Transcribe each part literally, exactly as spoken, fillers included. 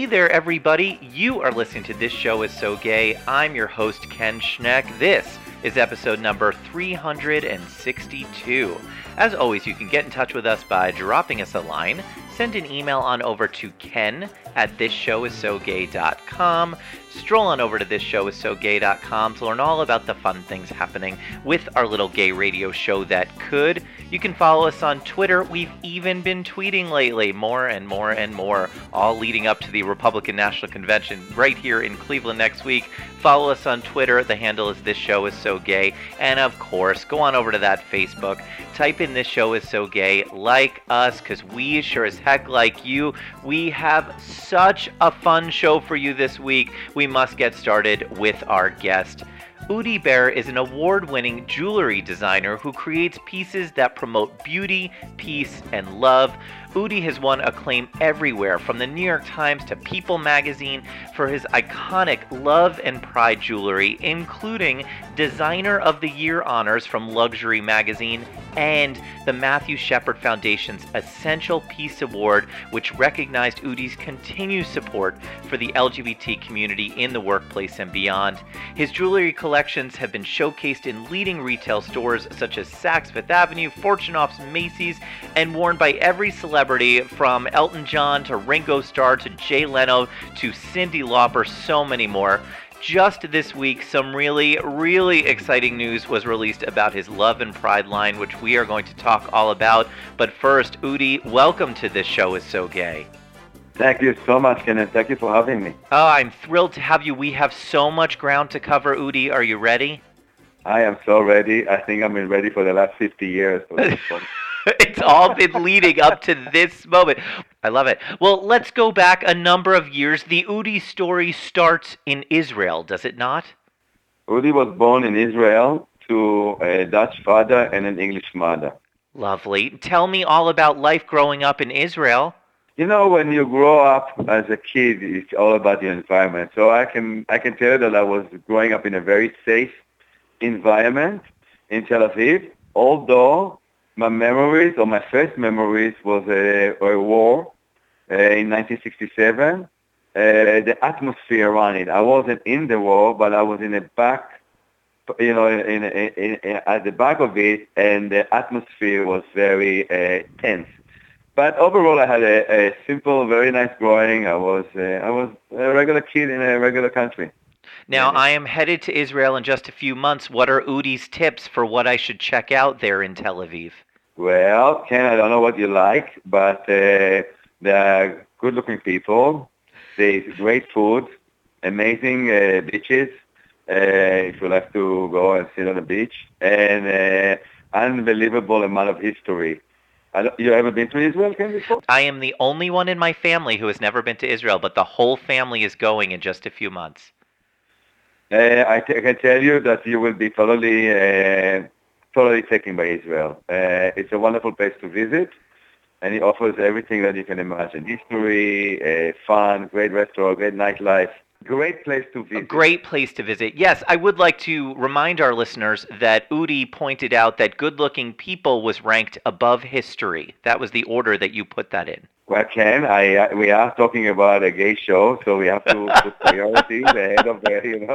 there, everybody. You are listening to This Show Is So Gay. I'm your host, Ken Schneck. This is episode number three hundred sixty-two. As always, you can get in touch with us by dropping us a line. Send an email on over to ken at this show is so gay dot com. Stroll on over to this show is so gay dot com to learn all about the fun things happening with our little gay radio show that could. You can follow us on Twitter. We've even been tweeting lately, more and more and more, all leading up to the Republican National Convention right here in Cleveland next week. Follow us on Twitter. The handle is This Show Is So Gay. And of course, go on over to that Facebook. Type in This Show Is So Gay. Like us, because we sure as heck like you. We have such a fun show for you this week. We must get started with our guest. Udi Ber is an award-winning jewelry designer who creates pieces that promote beauty, peace, and love. Udi has won acclaim everywhere, from the New York Times to People magazine, for his iconic Love and Pride jewelry, including Designer of the Year honors from Luxury magazine and the Matthew Shepard Foundation's Essential Peace Award, which recognized Udi's continued support for the L G B T community in the workplace and beyond. His jewelry collections have been showcased in leading retail stores such as Saks Fifth Avenue, Fortunoff's, Macy's, and worn by every celebrity from Elton John to Ringo Starr to Jay Leno to Cyndi Lauper, so many more. Just this week, some really, really exciting news was released about his Love and Pride line, which we are going to talk all about. But first, Udi, welcome to This Show Is So Gay. Thank you so much, Kenneth. Thank you for having me. Oh, I'm thrilled to have you. We have so much ground to cover, Udi. Are you ready? I am so ready. I think I've been ready for the last fifty years. For this one. It's all been leading up to this moment. I love it. Well, let's go back a number of years. The Udi story starts in Israel, does it not? Udi was born in Israel to a Dutch father and an English mother. Lovely. Tell me all about life growing up in Israel. You know, when you grow up as a kid, it's all about the environment. So I can I can tell you that I was growing up in a very safe environment in Tel Aviv, although my memories, or my first memories, was a, a war uh, in nineteen sixty-seven. Uh, the atmosphere around it. I wasn't in the war, but I was in the back, you know, in, in, in, in, at the back of it, and the atmosphere was very uh, tense. But overall, I had a, a simple, very nice growing. I was uh, I was a regular kid in a regular country. Now, I am headed to Israel in just a few months. What are Udi's tips for what I should check out there in Tel Aviv? Well, Ken, I don't know what you like, but uh, they're good-looking people. There's great food, amazing uh, beaches, uh, if you like to go and sit on the beach, and uh, unbelievable amount of history. I don't, you ever been to Israel, Ken, before? I am the only one in my family who has never been to Israel, but the whole family is going in just a few months. Uh, I, t- I can tell you that you will be totally... Uh, totally taken by Israel. Uh, it's a wonderful place to visit, and it offers everything that you can imagine. History, uh, fun, great restaurant, great nightlife. Great place to visit. A great place to visit. Yes, I would like to remind our listeners that Udi pointed out that good-looking people was ranked above history. That was the order that you put that in. Well, Ken, I, uh, we are talking about a gay show, so we have to put priority ahead of the, you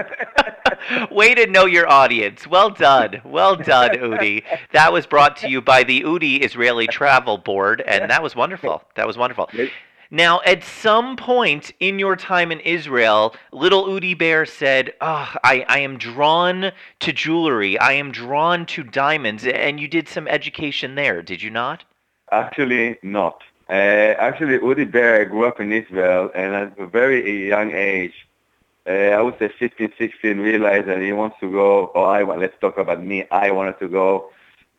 know. Way to know your audience. Well done. Well done, Udi. That was brought to you by the Udi Israeli Travel Board, and that was wonderful. That was wonderful. Now, at some point in your time in Israel, little Udi Ber said, oh, I, I am drawn to jewelry. I am drawn to diamonds. And you did some education there, did you not? Actually, not. Uh, actually, Udi Ber grew up in Israel, and at a very young age, uh, I would say fifteen, sixteen, realized that he wants to go, or I want, let's talk about me, I wanted to go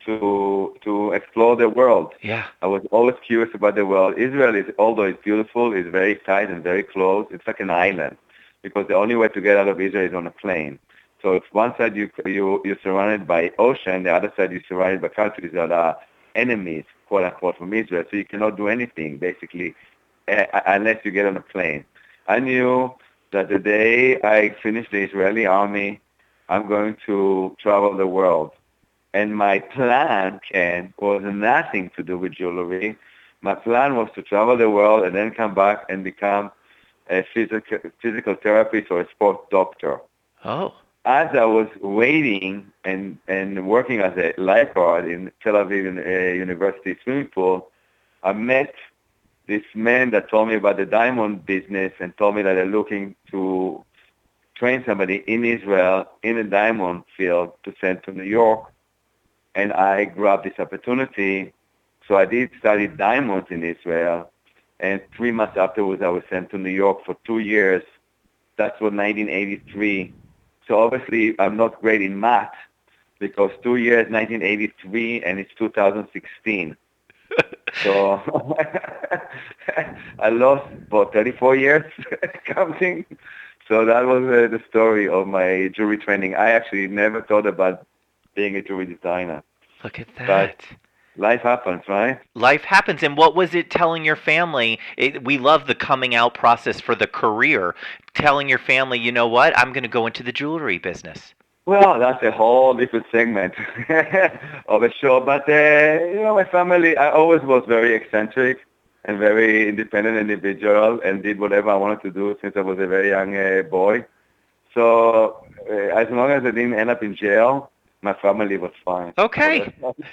to to explore the world. Yeah. I was always curious about the world. Israel is, although it's beautiful, is very tight and very close. It's like an island, because the only way to get out of Israel is on a plane. So if one side you, you, you're surrounded by ocean, the other side you're surrounded by countries that are enemies, quote unquote, from Israel. So you cannot do anything, basically, uh, unless you get on a plane. I knew that the day I finished the Israeli army, I'm going to travel the world. And my plan, Ken, was nothing to do with jewelry. My plan was to travel the world and then come back and become a physical, physical therapist or a sports doctor. Oh. As I was waiting and, and working as a lifeguard in Tel Aviv uh, University swimming pool, I met this man that told me about the diamond business and told me that they're looking to train somebody in Israel in the diamond field to send to New York. And I grabbed this opportunity. So I did study diamonds in Israel. And three months afterwards, I was sent to New York for two years. That's what nineteen eighty-three. So obviously, I'm not great in math because two years, nineteen eighty-three, and it's two thousand sixteen. So I lost about thirty-four years counting. So that was uh, the story of my jewelry training. I actually never thought about being a jewelry designer. Look at that. But life happens, right? Life happens. And what was it telling your family? It, we love the coming out process for the career. Telling your family, you know what, I'm going to go into the jewelry business. Well, that's a whole different segment of a show. But, uh, you know, my family, I always was very eccentric and very independent individual and did whatever I wanted to do since I was a very young uh, boy. So uh, as long as I didn't end up in jail, my family was fine. Okay.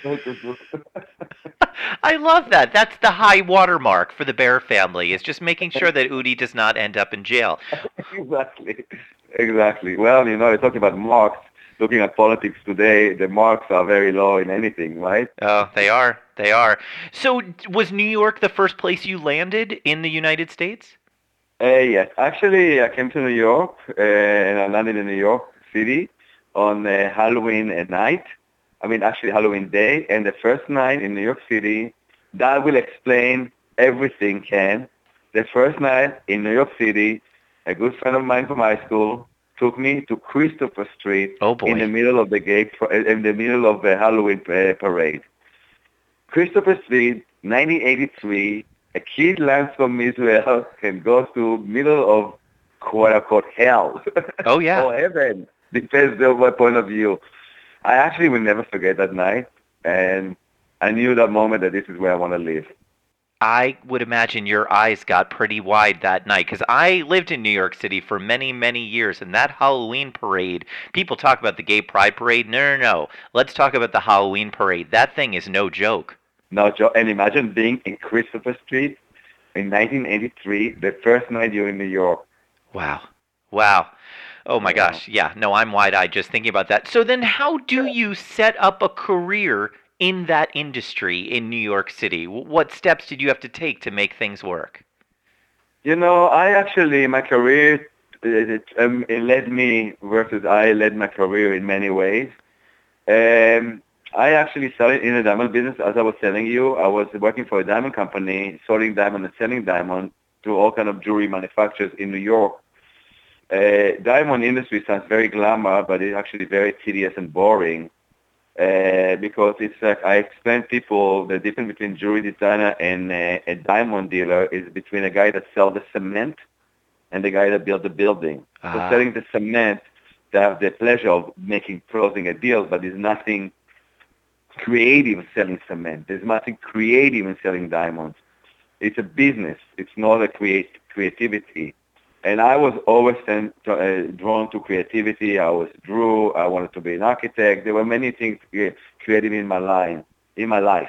I love that. That's the high watermark for the Bear family, is just making sure that Udi does not end up in jail. Exactly. Exactly. Well, you know, you're talking about marks. Looking at politics today, the marks are very low in anything, right? Oh, they are. They are. So was New York the first place you landed in the United States? Uh, yes. Actually, I came to New York, uh, and I landed in New York City on uh, Halloween at night. I mean, actually Halloween day. And the first night in New York City, that will explain everything, Ken. The first night in New York City, a good friend of mine from high school took me to Christopher Street oh boy. in the middle of the gay, in the middle of the Halloween parade. Christopher Street, nineteen eighty-three, a kid lands from Israel and goes to middle of quote-unquote hell. Oh, yeah. or heaven, depends on my point of view. I actually will never forget that night, and I knew that moment that this is where I want to live. I would imagine your eyes got pretty wide that night, because I lived in New York City for many, many years, and that Halloween parade, people talk about the gay pride parade. No, no, no. Let's talk about the Halloween parade. That thing is no joke. No joke. And imagine being in Christopher Street in nineteen eighty-three, the first night you're in New York. Wow. Wow. Oh, my Yeah. gosh. Yeah, no, I'm wide-eyed just thinking about that. So then how do you set up a career in that industry in New York City? What steps did you have to take to make things work? You know, I actually, my career, it, um, it led me versus I led my career in many ways. Um, I actually started in the diamond business, as I was telling you. I was working for a diamond company, sorting diamond and selling diamond to all kind of jewelry manufacturers in New York. Uh, diamond industry sounds very glamour, but it's actually very tedious and boring. Uh, because it's like I explain to people the difference between jewelry designer and uh, a diamond dealer is between a guy that sells the cement and the guy that builds the building. Ah. So selling the cement, they have the pleasure of making, closing a deal, but there's nothing creative in selling cement. There's nothing creative in selling diamonds. It's a business. It's not a create, creativity. And I was always uh, drawn to creativity. I was drew. I wanted to be an architect. There were many things creative in my line, in my life.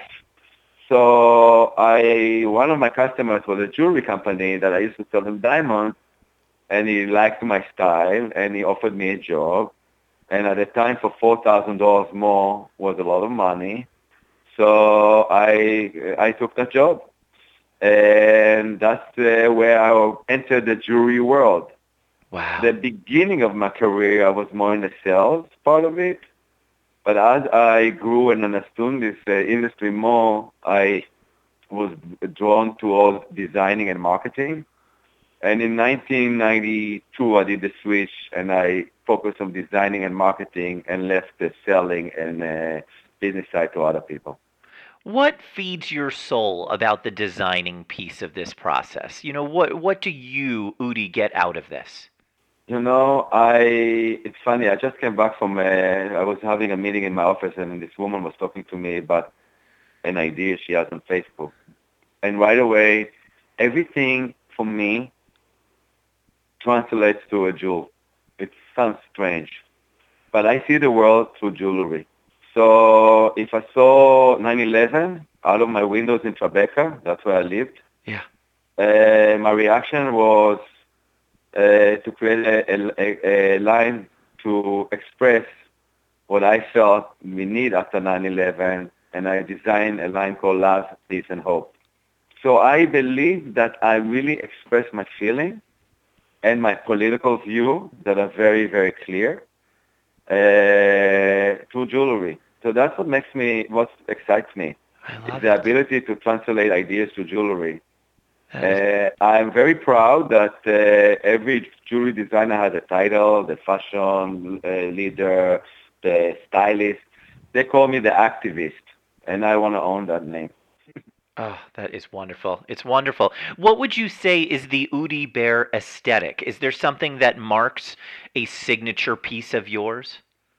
So I, one of my customers was a jewelry company that I used to sell him diamonds, and he liked my style, and he offered me a job. And at the time, for four thousand dollars more was a lot of money. So I, I took that job. And that's uh, where I entered the jewelry world. Wow. The beginning of my career, I was more in the sales part of it. But as I grew and understood this uh, industry more, I was drawn towards designing and marketing. And in nineteen ninety-two, I did the switch, and I focused on designing and marketing and left the selling and uh, business side to other people. What feeds your soul about the designing piece of this process? You know, what what do you, Udi, get out of this? You know, I, it's funny, I just came back from, uh, I was having a meeting in my office, and this woman was talking to me about an idea she has on Facebook. And right away, everything for me translates to a jewel. It sounds strange, but I see the world through jewelry. So if I saw nine eleven out of my windows in Tribeca, that's where I lived, Yeah. uh, my reaction was uh, to create a, a, a line to express what I felt we need after nine eleven, and I designed a line called Love, Peace, and Hope. So I believe that I really express my feeling and my political view that are very, very clear uh, through jewelry. So that's what makes me, what excites me, I is love the it. ability to translate ideas to jewelry. That is- Uh, I'm very proud that uh, every jewelry designer has a title, the fashion uh, leader, the stylist. They call me the activist, and I want to own that name. Oh, that is wonderful. It's wonderful. What would you say is the Udi Bear aesthetic? Is there something that marks a signature piece of yours?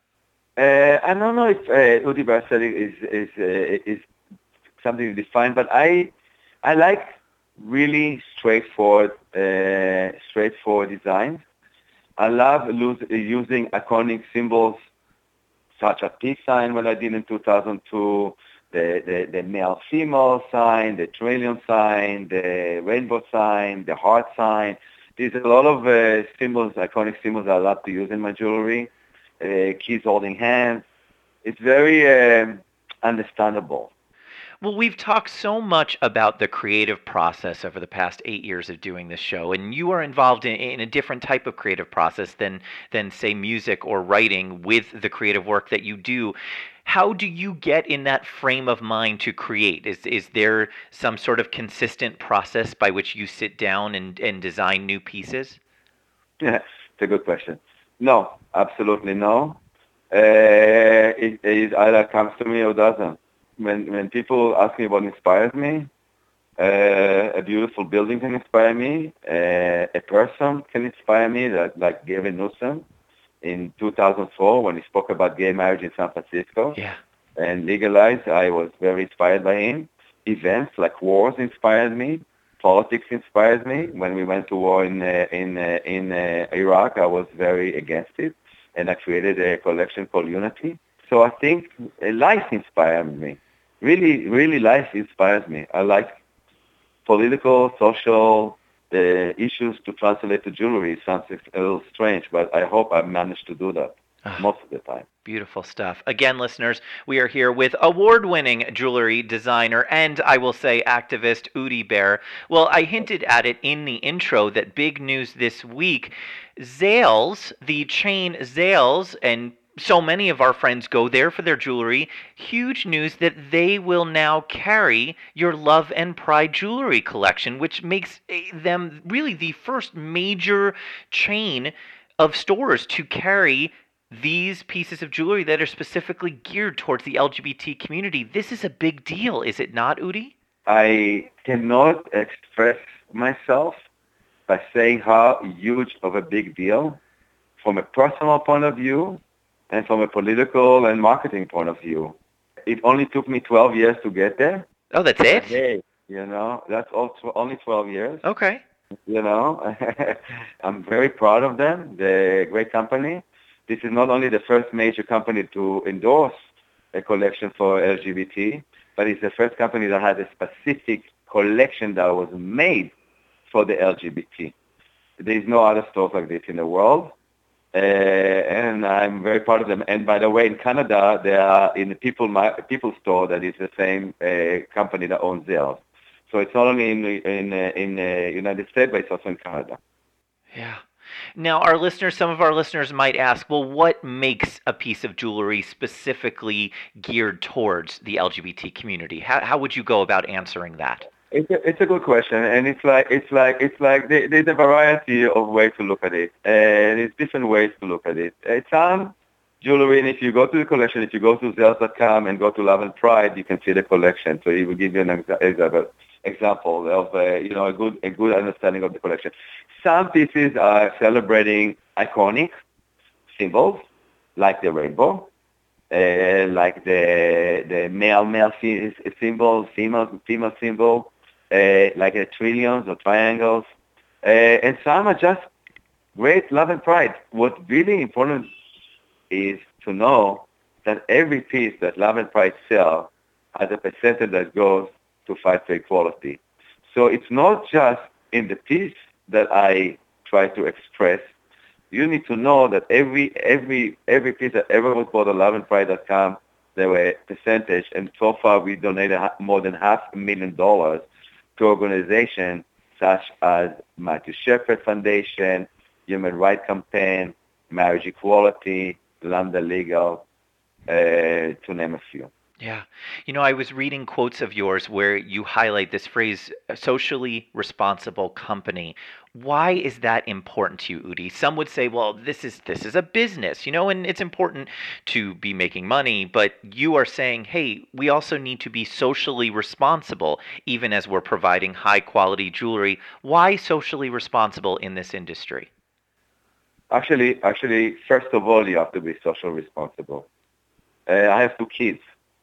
Uh, I don't know if uh, Udi Bar aesthetic is is uh, is something defined, but I I like really straightforward uh, straightforward designs. I love lose, using iconic symbols such as peace sign when I did in two thousand two, the, the, the male-female sign, the trillion sign, the rainbow sign, the heart sign. There's a lot of uh, symbols, iconic symbols I love to use in my jewelry. Uh, keys holding hands. It's very um, understandable. Well, we've talked so much about the creative process over the past eight years of doing this show, and you are involved in, in a different type of creative process than, than, say, music or writing with the creative work that you do. How do you get in that frame of mind to create? Is, is there some sort of consistent process by which you sit down and, and design new pieces? Yeah, it's a good question. No, absolutely no. Uh, it, it either comes to me or doesn't. When when people ask me what inspires me, uh, a beautiful building can inspire me. Uh, a person can inspire me, that, like Gavin Newsom in two thousand four when he spoke about gay marriage in San Francisco Yeah. and legalized. I was very inspired by him. Events like wars inspired me. Politics inspires me. When we went to war in uh, in uh, in uh, Iraq, I was very against it, and I created a collection called Unity. So I think uh, life inspired me. Really, really, life inspires me. I like political, social uh, issues to translate to jewelry. It sounds a little strange, but I hope I managed to do that Ah. most of the time. Beautiful stuff. Again, listeners, we are here with award-winning jewelry designer and, I will say, activist Udi Bear. Well, I hinted at it in the intro that big news this week. Zales, the chain Zales, and so many of our friends go there for their jewelry. Huge news that they will now carry your Love and Pride jewelry collection, which makes them really the first major chain of stores to carry these pieces of jewelry that are specifically geared towards the L G B T community. This is a big deal, is it not, Udi? I cannot express myself by saying how huge of a big deal from a personal point of view and from a political and marketing point of view. It only took me twelve years to get there. Oh, that's it? Hey, you know, that's also only twelve years. Okay. You know, I'm very proud of them. They're a great company. This is not only the first major company to endorse a collection for L G B T, but it's the first company that had a specific collection that was made for the L G B T. There is no other stores like this in the world. Uh, and I'm very proud of them. And by the way, in Canada, they are in the People People store that is the same uh, company that owns Zales. So it's not only in in uh, in the United States, but it's also in Canada. Yeah. Now, our listeners, some of our listeners might ask, well, what makes a piece of jewelry specifically geared towards the L G B T community? How how would you go about answering that? It's a, it's a good question, and it's like it's like it's like there, there's a variety of ways to look at it, and there's different ways to look at it. It's on jewelry, and if you go to the collection, if you go to Zales dot com and go to Love and Pride, you can see the collection. So it will give you an example example of uh, you know a good a good understanding of the collection. Some pieces are celebrating iconic symbols like the rainbow. Uh, like the the male male symbol, female female symbol, uh, like the trillions or triangles, uh, and some are just great love and pride. What's really important is to know that every piece that Love and Pride sell has a percentage that goes to fight for equality. So it's not just in the piece that I try to express. You need to know that every every every piece that ever was bought on love and pride dot com, there were a percentage, and so far we donated more than half a million dollars to organizations such as Matthew Shepard Foundation, Human Rights Campaign, Marriage Equality, Lambda Legal, uh, to name a few. Yeah. You know, I was reading quotes of yours where you highlight this phrase, a socially responsible company. Why is that important to you, Udi? Some would say, well, this is this is a business, you know, and it's important to be making money, but you are saying, hey, we also need to be socially responsible, even as we're providing high quality jewelry. Why socially responsible in this industry? Actually, actually, first of all, you have to be socially responsible. Uh, I have two kids.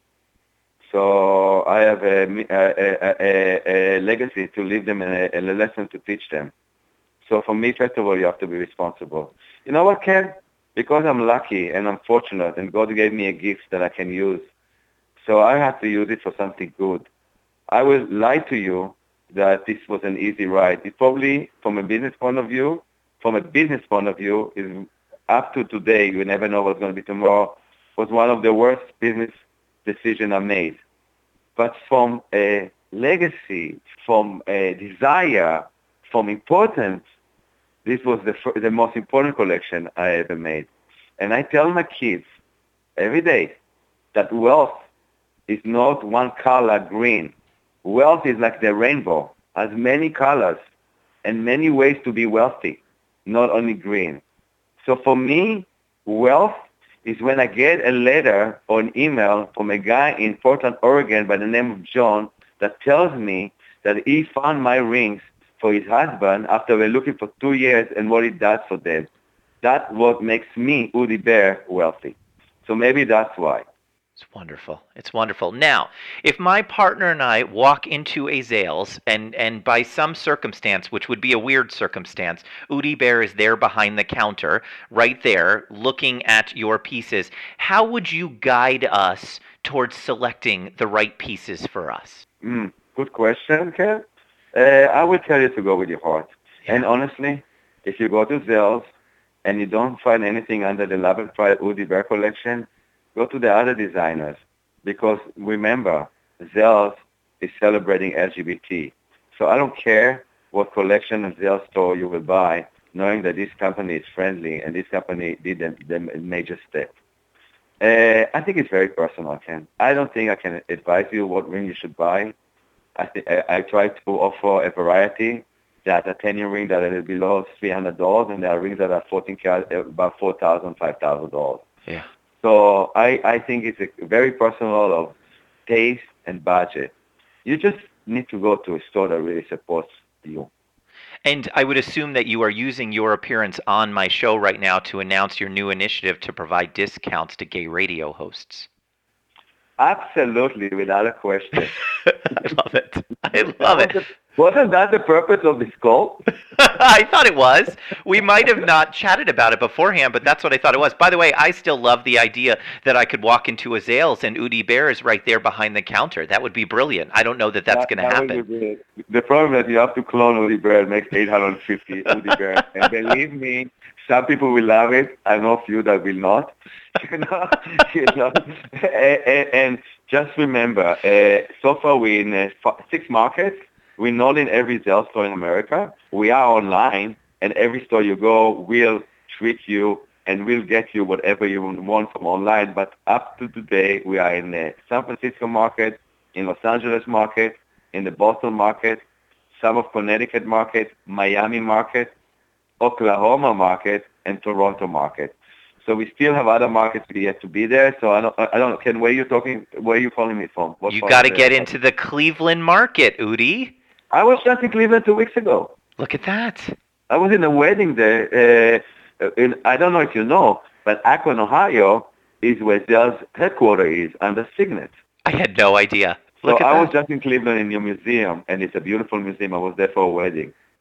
So I have a, a, a, a legacy to leave them and a, a lesson to teach them. So for me, first of all, you have to be responsible. You know what, Ken? Because I'm lucky and I'm fortunate and God gave me a gift that I can use. So I have to use it for something good. I will lie to you that this was an easy ride. It probably, from a business point of view, from a business point of view, is up to today, you never know what's going to be tomorrow, was one of the worst business decisions I made. But from a legacy, from a desire, from importance, this was the the most important collection I ever made. And I tell my kids every day that wealth is not one color green. Wealth is like the rainbow, has many colors and many ways to be wealthy, not only green. So for me, wealth is when I get a letter or an email from a guy in Portland, Oregon by the name of John that tells me that he found my rings for his husband after we're looking for two years and what he does for them. That's what makes me, Udi Ber, wealthy. So maybe that's why. It's wonderful. It's wonderful. Now, if my partner and I walk into a Zales and, and by some circumstance, which would be a weird circumstance, Udi Ber is there behind the counter, right there, looking at your pieces, how would you guide us towards selecting the right pieces for us? Mm, good question, Ken. Uh, I will tell you to go with your heart. Yeah. And honestly, if you go to Zales and you don't find anything under the Love and Pride Udi Ber collection, go to the other designers, because remember, Zales is celebrating L G B T. So I don't care what collection of Zales store you will buy, knowing that this company is friendly and this company did the, the major step. Uh, I think it's very personal, Ken. I don't think I can advise you what ring you should buy. I, th- I, I try to offer a variety. There are titanium rings that are below three hundred dollars, and there are rings that are fourteen karat, about four thousand dollars, five thousand dollars. Yeah. So I, I think it's a very personal of taste and budget. You just need to go to a store that really supports you. And I would assume that you are using your appearance on my show right now to announce your new initiative to provide discounts to gay radio hosts. Absolutely, without a question. I love it. I love it. Wasn't that the purpose of this call? I thought it was. We might have not chatted about it beforehand, but that's what I thought it was. By the way, I still love the idea that I could walk into a Zales and Udi Ber is right there behind the counter. That would be brilliant. I don't know that that's that, going to that happen. The problem is you have to clone Udi Ber and make eight hundred fifty Udi Ber. And believe me, some people will love it. I know a few that will not. You know, you know. and, and just remember, uh, so far we're in uh, six markets. We're not in every Zales store in America. We are online, and every store you go will treat you and will get you whatever you want from online. But up to today, we are in the San Francisco market, in Los Angeles market, in the Boston market, some of Connecticut market, Miami market, Oklahoma market, and Toronto market. So we still have other markets yet to be there. So I don't, I don't, Ken, where are you talking, where are you calling me from? What you got to get into the Cleveland market, Udi. I was just in Cleveland two weeks ago. Look at that. I was in a wedding there. Uh, in, I don't know if you know, but Akron, Ohio is where Zales headquarters is, under Signet. I had no idea. Look so at I that. was just in Cleveland in your museum, and it's a beautiful museum. I was there for a wedding.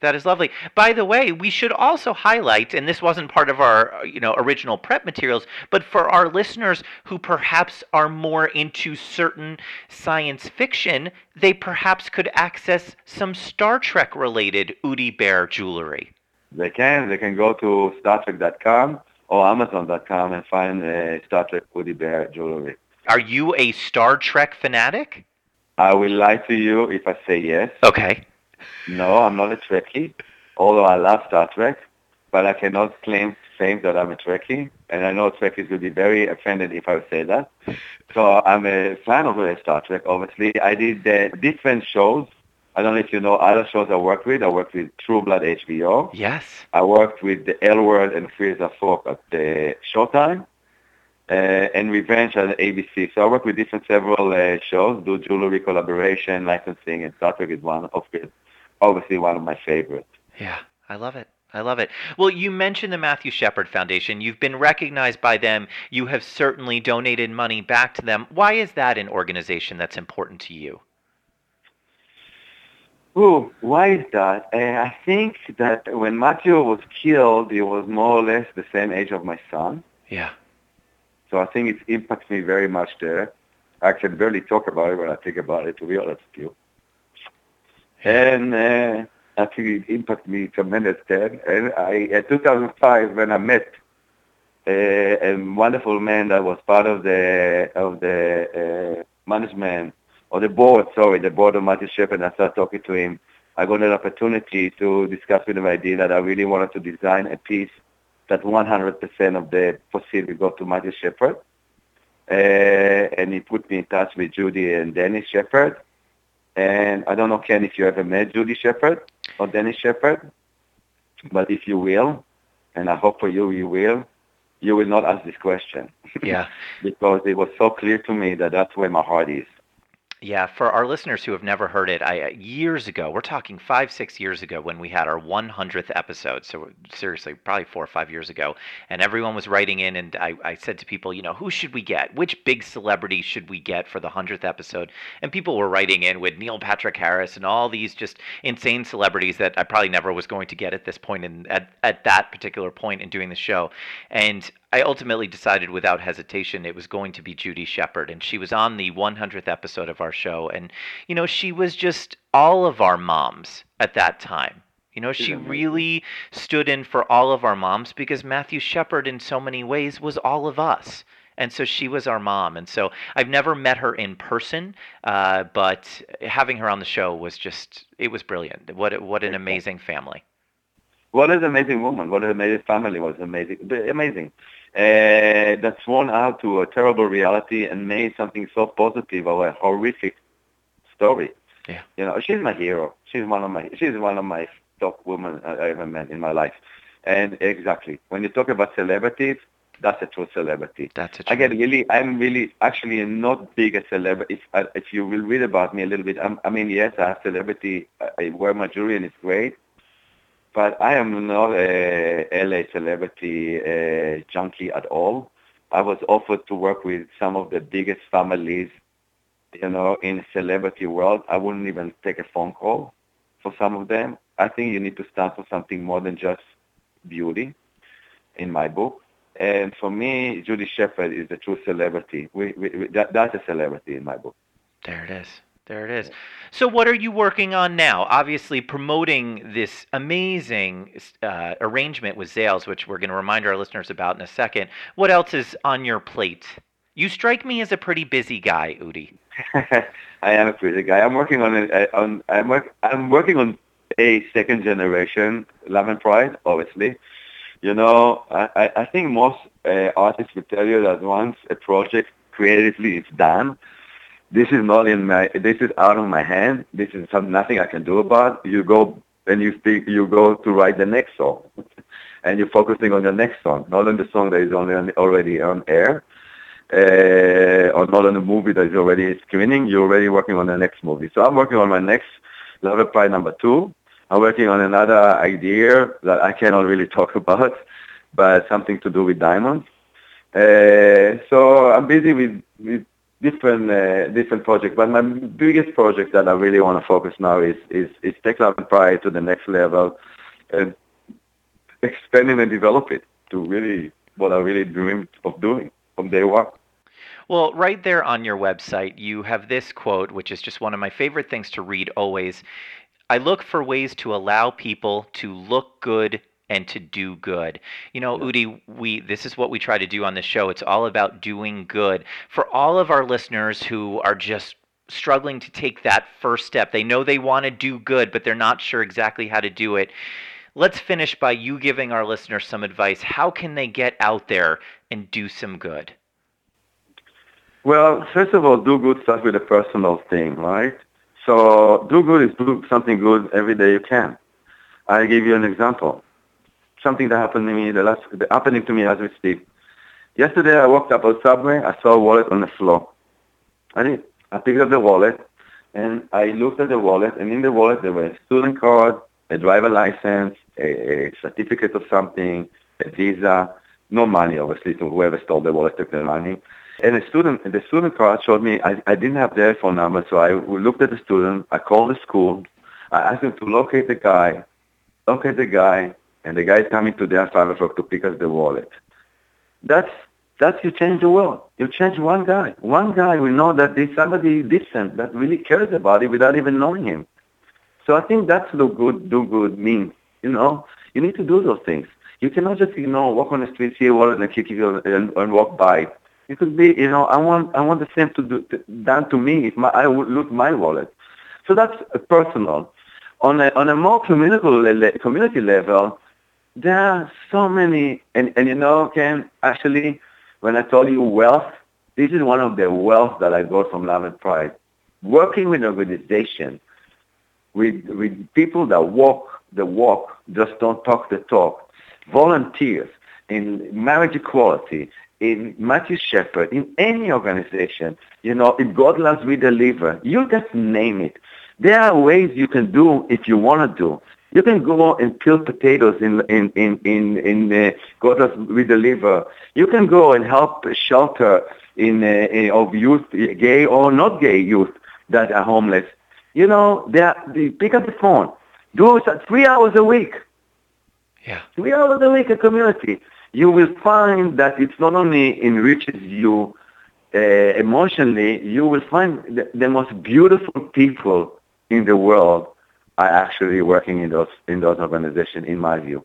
That is lovely. By the way, we should also highlight, and this wasn't part of our, you know, original prep materials, but for our listeners who perhaps are more into certain science fiction, they perhaps could access some Star Trek related Udi Ber jewelry. They can. They can go to Star Trek dot com or Amazon dot com and find uh, Star Trek Udi Ber jewelry. Are you a Star Trek fanatic? I will lie to you if I say yes. Okay. No, I'm not a Trekkie, although I love Star Trek, but I cannot claim claim that I'm a Trekkie, and I know Trekkies will be very offended if I say that. So I'm a fan of uh, Star Trek, obviously. I did uh, different shows. I don't know if you know other shows I worked with. I worked with True Blood H B O. Yes. I worked with the L World and Fears of Folk at the Showtime. Uh, and Revenge at A B C. So I work with different several uh, shows, do jewelry collaboration, licensing, and Star Trek is one of it, obviously one of my favorites. Yeah, I love it. I love it. Well, you mentioned the Matthew Shepard Foundation. You've been recognized by them. You have certainly donated money back to them. Why is that an organization that's important to you? Ooh, why is that? Uh, I think that when Matthew was killed, he was more or less the same age of my son. Yeah. So I think it impacts me very much there. I can barely talk about it when I think about it, to be honest with you. And uh, I think it impacted me tremendous then. And I, in two thousand five, when I met uh, a wonderful man that was part of the of the uh, management, or the board, sorry, the board of Matthew Shepard, and I started talking to him, I got an opportunity to discuss with him an idea that I really wanted to design a piece that one hundred percent of the proceeds will go to Matthew Shepard. Uh, and he put me in touch with Judy and Dennis Shepard. And I don't know, Ken, if you ever met Judy Shepard or Dennis Shepard, but if you will, and I hope for you you will, you will not ask this question. Yeah. Because it was so clear to me that that's where my heart is. Yeah, for our listeners who have never heard it, I years ago, we're talking five, six years ago when we had our one hundredth episode, so seriously, probably four or five years ago, and everyone was writing in, and I, I said to people, you know, who should we get? Which big celebrity should we get for the one hundredth episode? And people were writing in with Neil Patrick Harris and all these just insane celebrities that I probably never was going to get at this point, in, at, at that particular point in doing the show. And I ultimately decided without hesitation it was going to be Judy Shepard, and she was on the one hundredth episode of our show, and you know, she was just all of our moms at that time. You know, she really stood in for all of our moms because Matthew Shepard in so many ways was all of us. And so she was our mom. And so I've never met her in person, uh, but having her on the show was just, it was brilliant. What what an amazing family. What an amazing woman. What an amazing family was amazing. Amazing. Uh, that's sworn out to a terrible reality and made something so positive of a horrific story. Yeah. You know, she's my hero. She's one of my, she's one of my top women I ever met in my life. And exactly, when you talk about celebrities, that's a true celebrity. That's a true. I get really, I'm really actually not big a celebrity. If, uh, if you will read about me a little bit, I'm, I mean, yes, I have celebrity. I, I wear my jewelry and it's great. But I am not a L A celebrity uh, junkie at all. I was offered to work with some of the biggest families, you know, in the celebrity world. I wouldn't even take a phone call for some of them. I think you need to stand for something more than just beauty, in my book. And for me, Judy Shepard is a true celebrity. We, we, we, that, that's a celebrity in my book. There it is. There it is. So what are you working on now? Obviously promoting this amazing uh, arrangement with Zales, which we're going to remind our listeners about in a second. What else is on your plate? You strike me as a pretty busy guy, Udi. I am a busy guy. I'm working on, a, on I'm, work, I'm working on a second generation Love and Pride, obviously. You know, I, I think most uh, artists will tell you that once a project creatively is done, this is not in my, this is out of my hand. This is some, nothing I can do about. You go and you speak, you go to write the next song, and you're focusing on the next song, not on the song that is only on, already on air, uh, or not on the movie that is already screening. You're already working on the next movie. So I'm working on my next Love and Pride number two. I'm working on another idea that I cannot really talk about, but something to do with diamonds. Uh, so I'm busy with, with different uh, different projects. But my biggest project that I really want to focus now is is, is take Love and Pride to the next level and expand it and develop it to really what I really dreamed of doing from day one. Well, right there on your website, you have this quote, which is just one of my favorite things to read always. I look for ways to allow people to look good and to do good. You know, yeah. Udi, we this is what we try to do on this show. It's all about doing good. For all of our listeners who are just struggling to take that first step, they know they want to do good, but they're not sure exactly how to do it. Let's finish by you giving our listeners some advice. How can they get out there and do some good? Well, first of all, do good starts with a personal thing, right? So do good is do something good every day you can. I'll give you an example. Something that happened to me, the last, happening to me as we speak. Yesterday I walked up on subway, I saw a wallet on the floor. I did. I picked up the wallet, and I looked at the wallet, and in the wallet there was a student card, a driver license, a, a certificate of something, a visa, no money, obviously, to whoever stole the wallet took the money. And the student, the student card showed me, I, I didn't have their phone number, so I looked at the student, I called the school, I asked them to locate the guy, locate the guy, and the guy is coming to there at five o'clock to pick us the wallet. That's, that's you change the world. You change one guy. One guy will know that there's somebody decent that really cares about it without even knowing him. So I think that's do good, do good means, you know. You need to do those things. You cannot just, you know, walk on the street, see a wallet, and kick it and, and walk by. It could be, you know, I want, I want the same to do done to me if my, I would look my wallet. So that's personal. On a on a more community community level, there are so many, and, and you know, Ken, actually, when I told you wealth, this is one of the wealth that I got from Love and Pride. Working with an organization, with with people that walk the walk, just don't talk the talk, volunteers in marriage equality, in Matthew Shepard, in any organization, you know, if God loves, we deliver. You just name it. There are ways you can do if you want to do. You can go and peel potatoes in in in in, in uh, God loves, we deliver. You can go and help shelter in, uh, in of youth, gay or not gay youth that are homeless. You know, they, are, they pick up the phone. Do it three hours a week. Yeah, three hours a week a community. You will find that it's not only enriches you uh, emotionally, you will find the, the most beautiful people in the world are actually working in those in those organizations, in my view.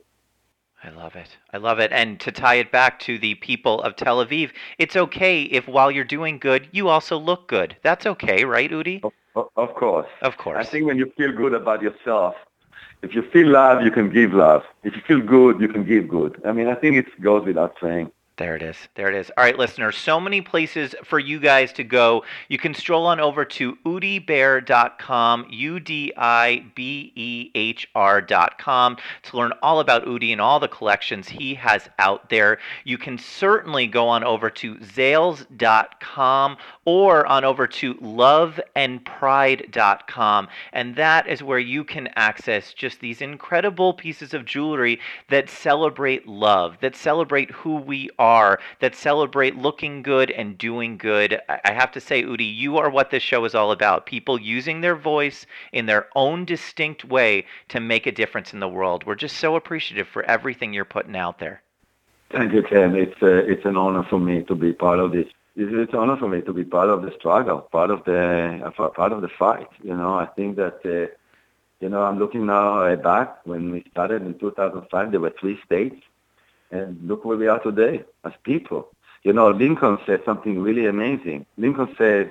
I love it. I love it. And to tie it back to the people of Tel Aviv, it's okay if while you're doing good, you also look good. That's okay, right, Udi? Of, of course. Of course. I think when you feel good about yourself, if you feel love, you can give love. If you feel good, you can give good. I mean, I think it goes without saying. There it is. There it is. All right, listeners, so many places for you guys to go. You can stroll on over to udi behr dot com, U D I B E H R dot com, to learn all about Udi and all the collections he has out there. You can certainly go on over to zales dot com or on over to love and pride dot com, and that is where you can access just these incredible pieces of jewelry that celebrate love, that celebrate who we are. Are, that celebrate looking good and doing good. I have to say, Udi, you are what this show is all about. People using their voice in their own distinct way to make a difference in the world. We're just so appreciative for everything you're putting out there. Thank you, Ken. It's uh, it's an honor for me to be part of this. It's an honor for me to be part of the struggle, part of the uh, part of the fight. You know, I think that uh, you know I'm looking now uh, back when we started in two thousand five. There were three states. And look where we are today as people. You know, Lincoln said something really amazing. Lincoln said,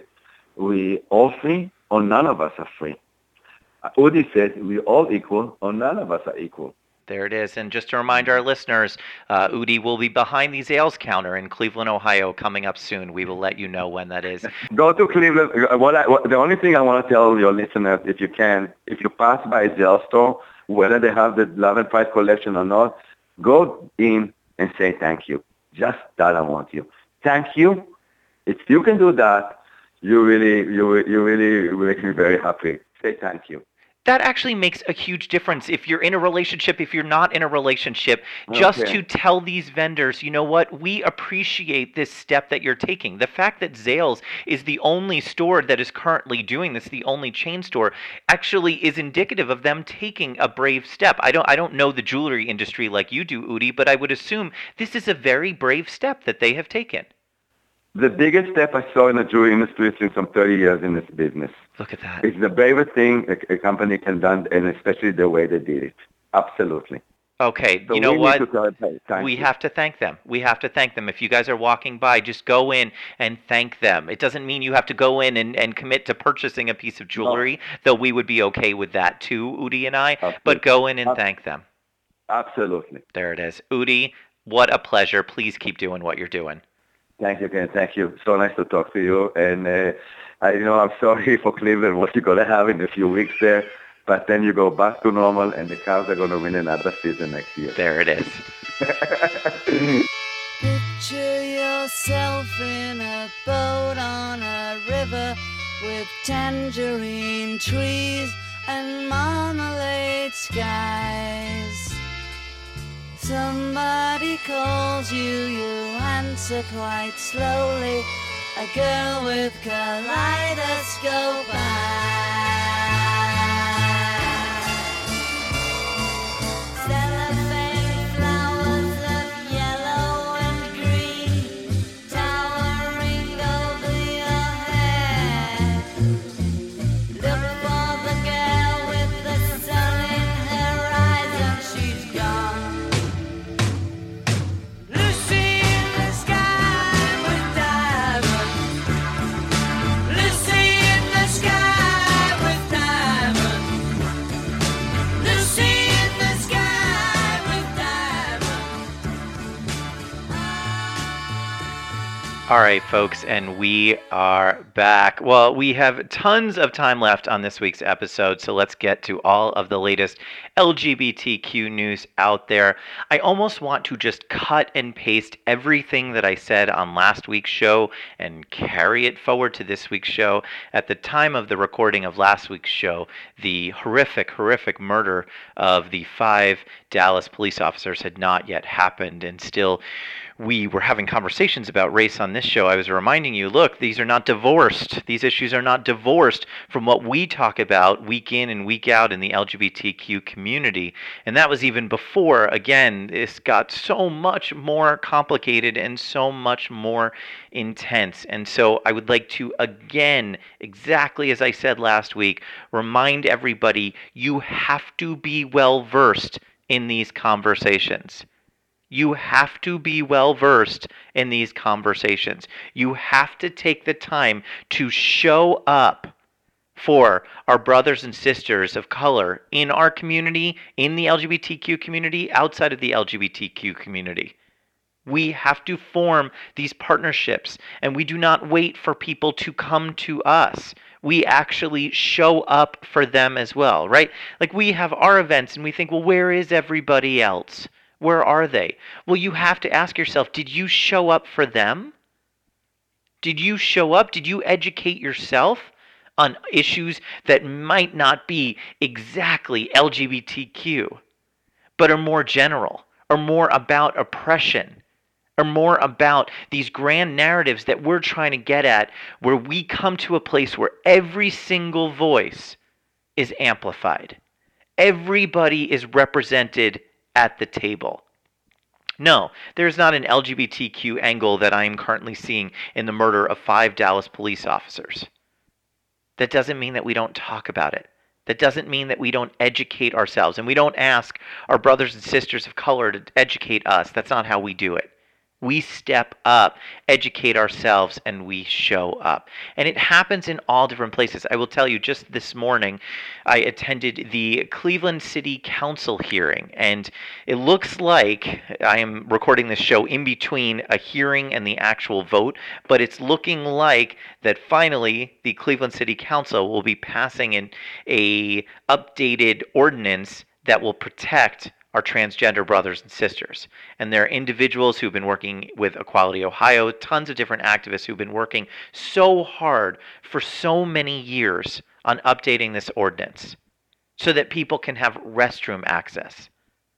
we all free or none of us are free. Udi said, we all equal or none of us are equal. There it is. And just to remind our listeners, uh, Udi will be behind the Zales counter in Cleveland, Ohio, coming up soon. We will let you know when that is. Go to Cleveland. What I, what, the only thing I want to tell your listeners, if you can, if you pass by a Zales store, whether they have the Love and Pride collection or not, go in and say thank you. Just that I want you. Thank you. If you can do that, you really, you, you really make me very happy. Say thank you. That actually makes a huge difference if you're in a relationship, if you're not in a relationship, just Okay. to tell these vendors, you know what, we appreciate this step that you're taking. The fact that Zales is the only store that is currently doing this, the only chain store, actually is indicative of them taking a brave step. I don't I don't know the jewelry industry like you do, Udi, but I would assume this is a very brave step that they have taken. The biggest step I saw in the jewelry industry since I'm thirty years in this business. Look at that. It's the bravest thing a, a company can do, and especially the way they did it. Absolutely. Okay, So you know we what? Need to tell it, thank We you. have to thank them. We have to thank them. If you guys are walking by, just go in and thank them. It doesn't mean you have to go in and, and commit to purchasing a piece of jewelry, no. Though we would be okay with that too, Udi and I. Absolutely. But go in and Absolutely. Thank them. Absolutely. There it is. Udi, what a pleasure. Please keep doing what you're doing. Thank you, Ken. Thank you. So nice to talk to you. And, uh, I, you know, I'm sorry for Cleveland, what you're going to have in a few weeks there. But then you go back to normal, and the Cavs are going to win another season next year. There it is. Picture yourself in a boat on a river with tangerine trees and marmalade skies. Somebody calls you, you answer quite slowly. A girl with kaleidoscope eyes. Cellophane flowers of yellow and green towering over your head. Look for the girl with the sun in her eyes and she's gone. All right, folks, and we are back. Well, we have tons of time left on this week's episode, so let's get to all of the latest L G B T Q news out there. I almost want to just cut and paste everything that I said on last week's show and carry it forward to this week's show. At the time of the recording of last week's show, the horrific, horrific murder of the five Dallas police officers had not yet happened, and still we were having conversations about race on this show. I was reminding you, look, these are not divorced. These issues are not divorced from what we talk about week in and week out in the L G B T Q community. And that was even before, again, this got so much more complicated and so much more intense. And so I would like to, again, exactly as I said last week, remind everybody you have to be well-versed in these conversations. You have to be well-versed in these conversations. You have to take the time to show up for our brothers and sisters of color in our community, in the L G B T Q community, outside of the L G B T Q community. We have to form these partnerships, and we do not wait for people to come to us. We actually show up for them as well, right? Like we have our events, and we think, well, where is everybody else? Where are they? Well, you have to ask yourself, did you show up for them? Did you show up? Did you educate yourself on issues that might not be exactly L G B T Q, but are more general, or more about oppression, or more about these grand narratives that we're trying to get at, where we come to a place where every single voice is amplified. Everybody is represented at the table. No, there's not an L G B T Q angle that I am currently seeing in the murder of five Dallas police officers. That doesn't mean that we don't talk about it. That doesn't mean that we don't educate ourselves, and we don't ask our brothers and sisters of color to educate us. That's not how we do it. We step up, educate ourselves, and we show up. And it happens in all different places. I will tell you, just this morning, I attended the Cleveland City Council hearing. And it looks like I am recording this show in between a hearing and the actual vote. But it's looking like that finally the Cleveland City Council will be passing an a updated ordinance that will protect our transgender brothers and sisters. And there are individuals who've been working with Equality Ohio, tons of different activists who've been working so hard for so many years on updating this ordinance. so that people can have restroom access,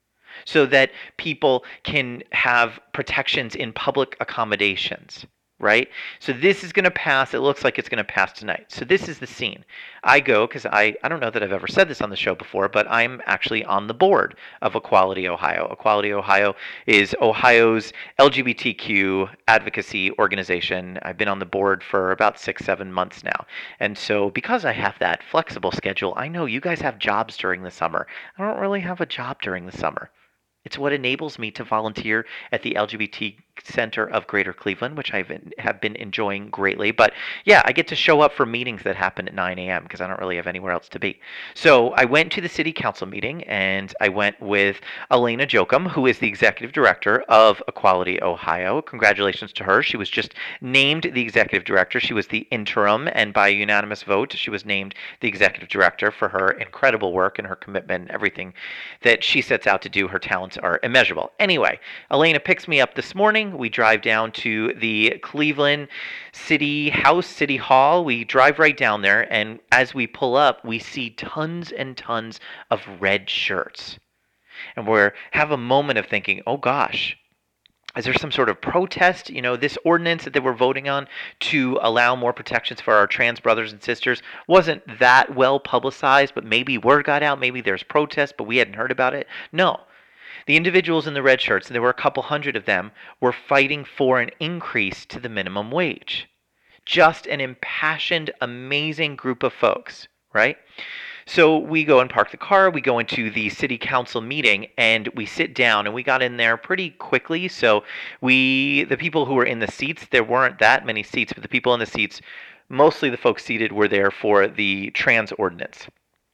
so that people can have protections in public accommodations, right? So this is going to pass. It looks like it's going to pass tonight. So this is the scene. I go, because I, I don't know that I've ever said this on the show before, but I'm actually on the board of Equality Ohio. Equality Ohio is Ohio's L G B T Q advocacy organization. I've been on the board for about six, seven months now. And so because I have that flexible schedule, I know you guys have jobs during the summer. I don't really have a job during the summer. It's what enables me to volunteer at the L G B T Center of Greater Cleveland, which I have been enjoying greatly. But yeah, I get to show up for meetings that happen at nine a.m. because I don't really have anywhere else to be. So I went to the city council meeting, and I went with Elena Jochum, who is the executive director of Equality Ohio. Congratulations to her. She was just named the executive director. She was the interim, and by a unanimous vote, she was named the executive director for her incredible work and her commitment and everything that she sets out to do. Her talents are immeasurable. Anyway, Elena picks me up this morning. We drive down to the Cleveland City House, City Hall. We drive right down there, and as we pull up, we see tons and tons of red shirts. And we have a moment of thinking, oh gosh, is there some sort of protest? You know, this ordinance that they were voting on to allow more protections for our trans brothers and sisters wasn't that well publicized, but maybe word got out, maybe there's protest, but we hadn't heard about it. No. The individuals in the red shirts, and there were a couple hundred of them, were fighting for an increase to the minimum wage. Just an impassioned, amazing group of folks, right? So we go and park the car, we go into the city council meeting, and we sit down, and we got in there pretty quickly. So we, the people who were in the seats, there weren't that many seats, but the people in the seats, mostly the folks seated, were there for the trans ordinance.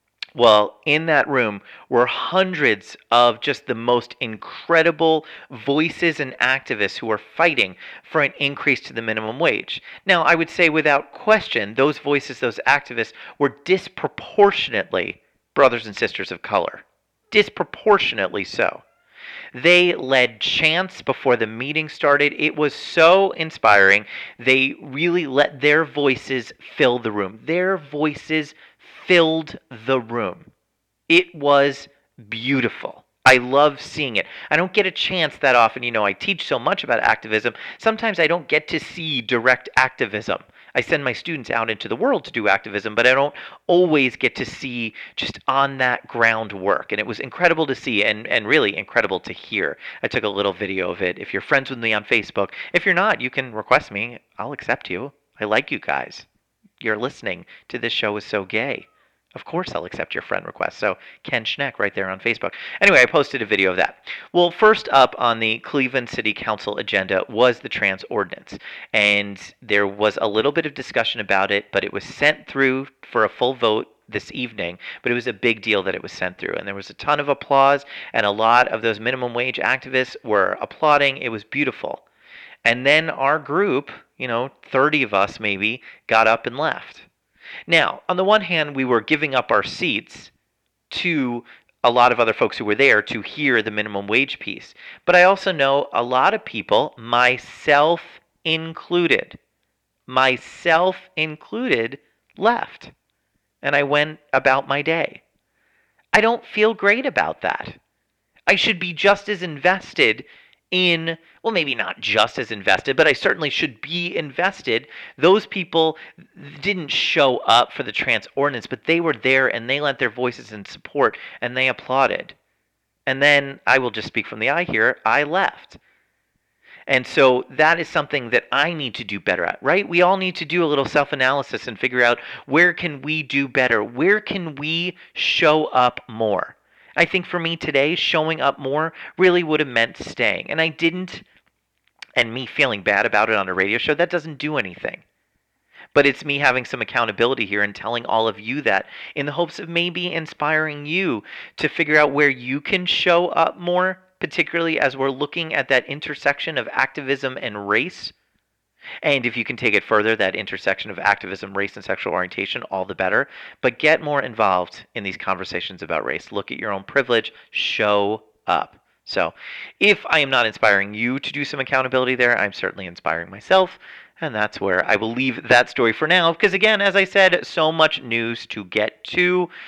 Well, in that room were hundreds of just the most incredible voices and activists who are fighting for an increase to the minimum wage. Now, I would say without question, those voices, those activists, were disproportionately brothers and sisters of color. Disproportionately so. They led chants before the meeting started. It was so inspiring. They really let their voices fill the room. Their voices filled the room. It was beautiful. I love seeing it. I don't get a chance that often. You know, I teach so much about activism. Sometimes I don't get to see direct activism. I send my students out into the world to do activism, but I don't always get to see just on that ground work. And it was incredible to see, and, and really incredible to hear. I took a little video of it. If you're friends with me on Facebook, if you're not, you can request me. I'll accept you. I like you guys. You're listening to This Show Is So Gay. Of course I'll accept your friend request. So Ken Schneck right there on Facebook. Anyway, I posted a video of that. Well, first up on the Cleveland City Council agenda was the trans ordinance. And there was a little bit of discussion about it, but it was sent through for a full vote this evening. But it was a big deal that it was sent through. And there was a ton of applause, and a lot of those minimum wage activists were applauding. It was beautiful. And then our group, you know, thirty of us maybe, got up and left. Now, on the one hand, we were giving up our seats to a lot of other folks who were there to hear the minimum wage piece. But I also know a lot of people, myself included, myself included, left. And I went about my day. I don't feel great about that. I should be just as invested in, well, maybe not just as invested, but I certainly should be invested. Those people didn't show up for the trans ordinance, but they were there and they lent their voices in support and they applauded. And then, I will just speak from the eye here, I left. And so that is something that I need to do better at, right? We all need to do a little self-analysis and figure out, where can we do better? Where can we show up more? I think for me today, showing up more really would have meant staying. And I didn't, and me feeling bad about it on a radio show, that doesn't do anything. But it's me having some accountability here and telling all of you that in the hopes of maybe inspiring you to figure out where you can show up more, particularly as we're looking at that intersection of activism and race. And if you can take it further, that intersection of activism, race, and sexual orientation, all the better. But get more involved in these conversations about race. Look at your own privilege. Show up. So if I am not inspiring you to do some accountability there, I'm certainly inspiring myself. And that's where I will leave that story for now. Because again, as I said, so much news to get to.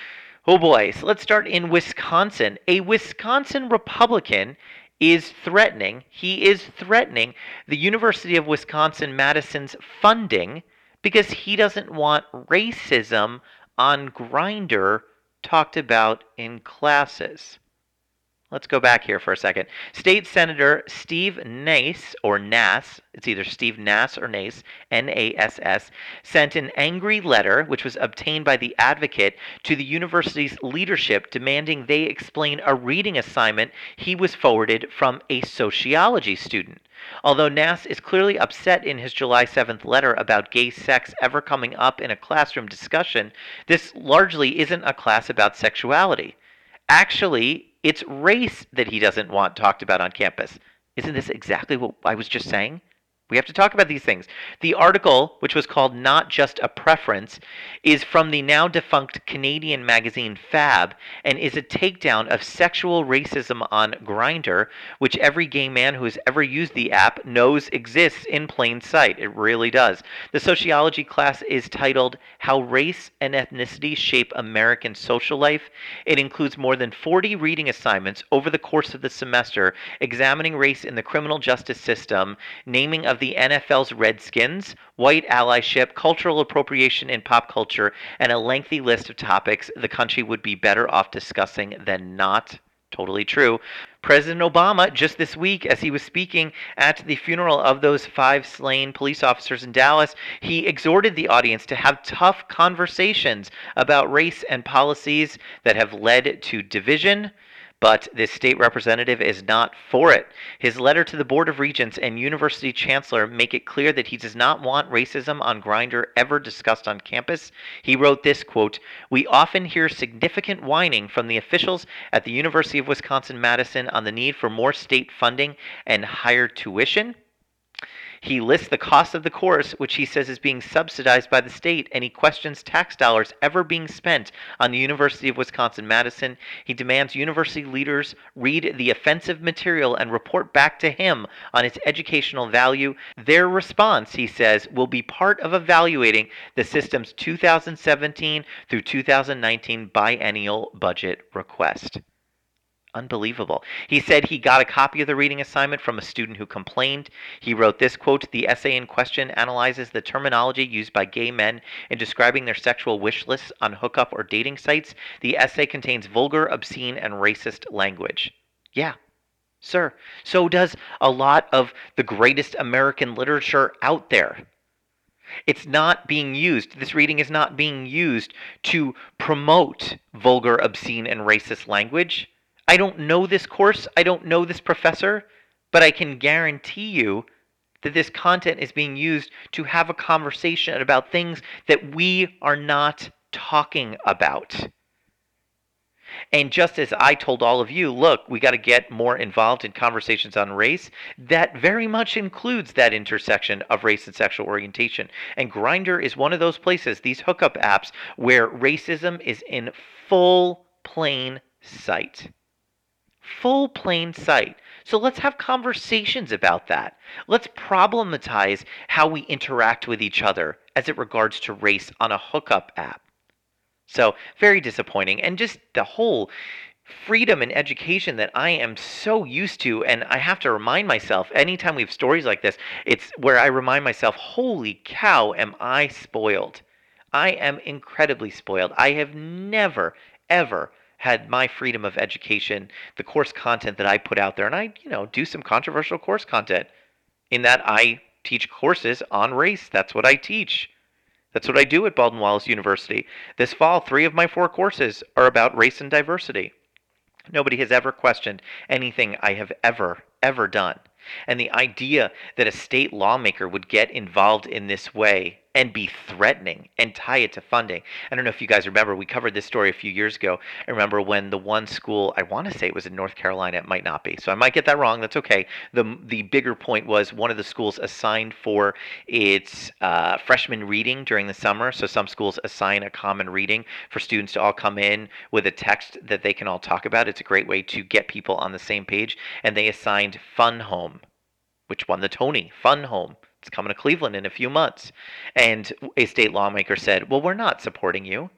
Oh boy, so let's start in Wisconsin. A Wisconsin Republican is threatening, he is threatening the University of Wisconsin-Madison's funding because he doesn't want racism on Grindr talked about in classes. Let's go back here for a second. State Senator Steve Nass, or Nass, it's either Steve Nass or Nass, N A S S, sent an angry letter, which was obtained by the Advocate, to the university's leadership demanding they explain a reading assignment he was forwarded from a sociology student. Although Nass is clearly upset in his July seventh letter about gay sex ever coming up in a classroom discussion, this largely isn't a class about sexuality. Actually, it's race that he doesn't want talked about on campus. Isn't this exactly what I was just saying? We have to talk about these things. The article, which was called Not Just a Preference, is from the now defunct Canadian magazine Fab and is a takedown of sexual racism on Grindr, which every gay man who has ever used the app knows exists in plain sight. It really does. The sociology class is titled How Race and Ethnicity Shape American Social Life. It includes more than forty reading assignments over the course of the semester examining race in the criminal justice system, naming of the N F L's Redskins, white allyship, cultural appropriation in pop culture, and a lengthy list of topics the country would be better off discussing than not. Totally true. President Obama, just this week, as he was speaking at the funeral of those five slain police officers in Dallas, he exhorted the audience to have tough conversations about race and policies that have led to division. But this state representative is not for it. His letter to the Board of Regents and University Chancellor make it clear that he does not want racism on Grindr ever discussed on campus. He wrote this, quote, "We often hear significant whining from the officials at the University of Wisconsin-Madison on the need for more state funding and higher tuition." He lists the cost of the course, which he says is being subsidized by the state, and he questions tax dollars ever being spent on the University of Wisconsin-Madison. He demands university leaders read the offensive material and report back to him on its educational value. Their response, he says, will be part of evaluating the system's two thousand seventeen through two thousand nineteen biennial budget request. Unbelievable. He said he got a copy of the reading assignment from a student who complained. He wrote this, quote, "The essay in question analyzes the terminology used by gay men in describing their sexual wish lists on hookup or dating sites. The essay contains vulgar, obscene, and racist language." Yeah, sir. So does a lot of the greatest American literature out there. It's not being used. This reading is not being used to promote vulgar, obscene, and racist language. I don't know this course, I don't know this professor, but I can guarantee you that this content is being used to have a conversation about things that we are not talking about. And just as I told all of you, look, we got to get more involved in conversations on race, that very much includes that intersection of race and sexual orientation. And Grindr is one of those places, these hookup apps, where racism is in full plain sight. Full plain sight. So let's have conversations about that. Let's problematize how we interact with each other as it regards to race on a hookup app. So very disappointing. And just the whole freedom and education that I am so used to, and I have to remind myself, anytime we have stories like this, it's where I remind myself, holy cow, am I spoiled. I am incredibly spoiled. I have never, ever had my freedom of education, the course content that I put out there, and I, you know, do some controversial course content in that I teach courses on race. That's what I teach. That's what I do at Baldwin Wallace University. This fall, three of my four courses are about race and diversity. Nobody has ever questioned anything I have ever, ever done. And the idea that a state lawmaker would get involved in this way and be threatening and tie it to funding. I don't know if you guys remember, we covered this story a few years ago. I remember when the one school, I want to say it was in North Carolina, it might not be, so I might get that wrong, that's okay. The the bigger point was one of the schools assigned for its uh, freshman reading during the summer, so some schools assign a common reading for students to all come in with a text that they can all talk about. It's a great way to get people on the same page, and they assigned Fun Home, which won the Tony, Fun Home. It's coming to Cleveland in a few months. And a state lawmaker said, well, we're not supporting you.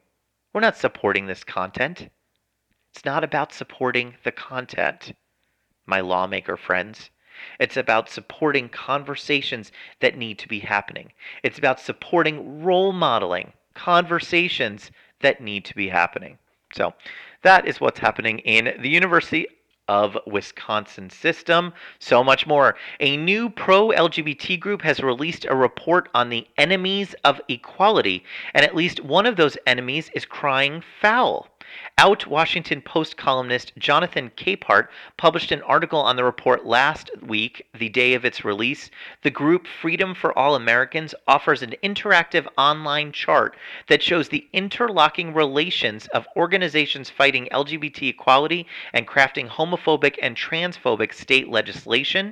We're not supporting this content. It's not about supporting the content, my lawmaker friends. It's about supporting conversations that need to be happening. It's about supporting role modeling conversations that need to be happening. So that is what's happening in the University of Wisconsin system. So much more. A new pro-L G B T group has released a report on the enemies of equality, and at least one of those enemies is crying foul. Out Washington Post columnist Jonathan Capehart published an article on the report last week, the day of its release. The group Freedom for All Americans offers an interactive online chart that shows the interlocking relations of organizations fighting L G B T equality and crafting homophobic and transphobic state legislation.